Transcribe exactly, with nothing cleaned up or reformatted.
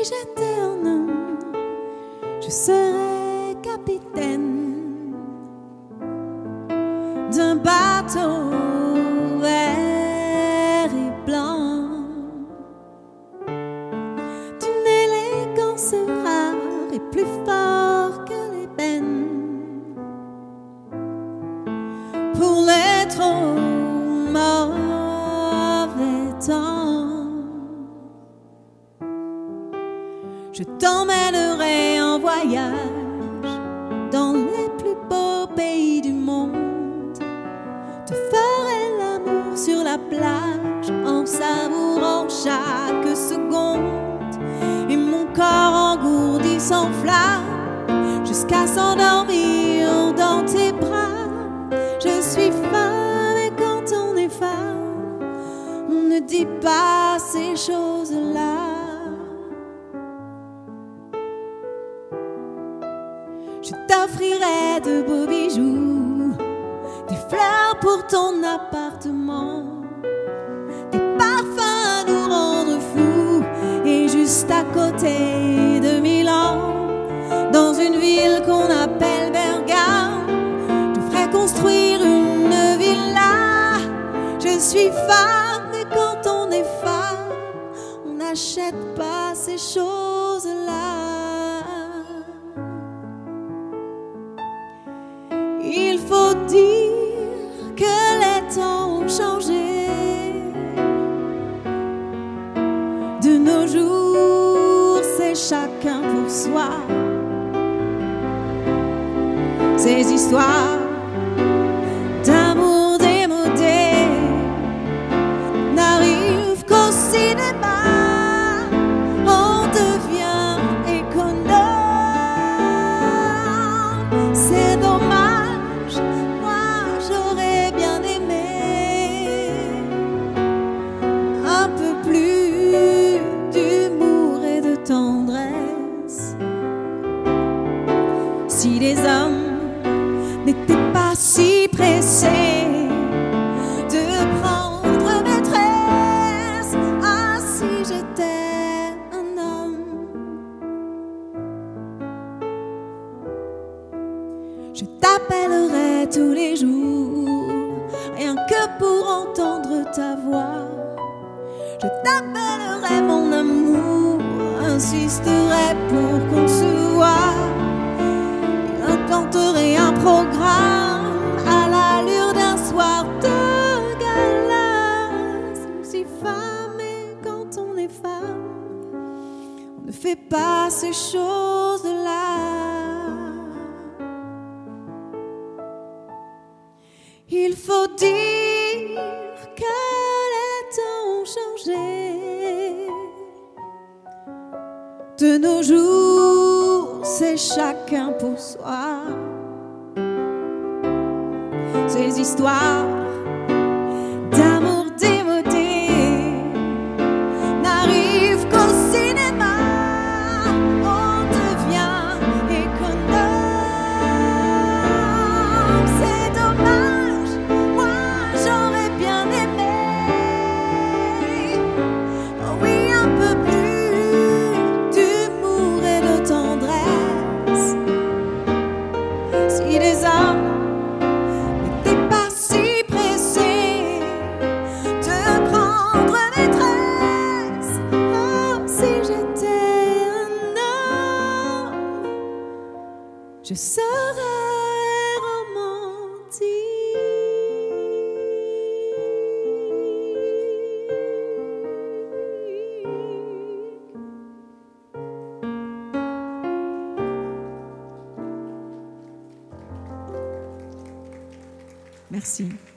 j'étais un homme, je serais capitaine d'un bateau vert et blanc, d'une élégance rare et plus fort que l'ébène. Pour les trop mauvais temps, je t'emmènerai en voyage dans les plus beaux pays du monde. Te ferai l'amour sur la plage en savourant chaque seconde, et mon corps engourdi s'enflamme jusqu'à s'endormir dans tes bras. Je suis femme, et quand on est femme, on ne dit pas ces choses-là. Je t'offrirai de beaux bijoux, des fleurs pour ton appartement, des parfums à nous rendre fous, et juste à côté de Milan, dans une ville qu'on appelle Bergame, je ferai construire une villa. Je suis femme, et quand on est femme, on n'achète pas ces choses-là. Il faut dire que les temps ont changé. De nos jours, c'est chacun pour soi. Ces histoires d'amour démodé n'arrivent qu'au cinéma. On devient économe. C'est dommage, moi j'aurais bien aimé un peu plus d'humour et de tendresse. Si les hommes n'étaient pas si pressés de prendre maîtresse, ah si j'étais un homme, je t'appellerais tous les jours, rien que pour entendre ta voix. Je t'appellerais mon amour, insisterais pour qu'on se voie, inventerais un programme à l'allure d'un soir de gala. C'est aussi femme, et quand on est femme, on ne fait pas ces choses-là. Il faut dire que les temps ont changé. De nos jours, c'est chacun pour soi. Ces histoires d'amour démodé n'arrivent qu'au cinéma. On devient économe. C'est dommage, moi j'aurais bien aimé, oh oui, un peu plus d'humour et de tendresse. Si les hommes n'étaient pas si pressés de prendre maîtresse, oh si j'étais un homme, je serais romantique. Merci.